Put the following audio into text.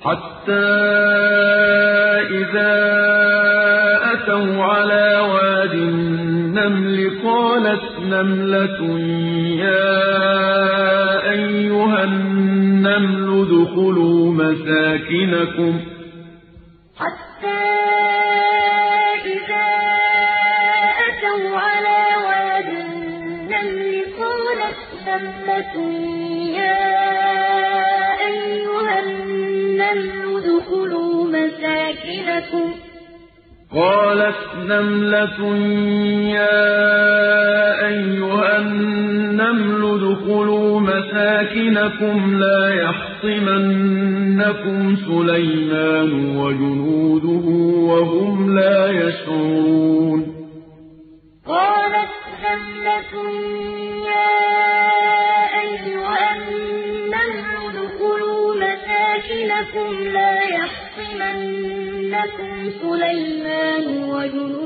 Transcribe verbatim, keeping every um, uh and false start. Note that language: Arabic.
حتى إذا أتوا على واد النمل قالت نملة يا أيها النمل ادخلوا مساكنكم حتى إذا أتوا على واد النمل قالت نملة يا أيها النمل ادخلوا مساكنكم قالت نملة يا أيها النمل ادخلوا مساكنكم لا يحطمنكم سليمان وجنوده وهم لا يشعرون قالت نملة يا أيها النمل ادخلوا مساكنكم لا يحطمنكم سليمان وجنوده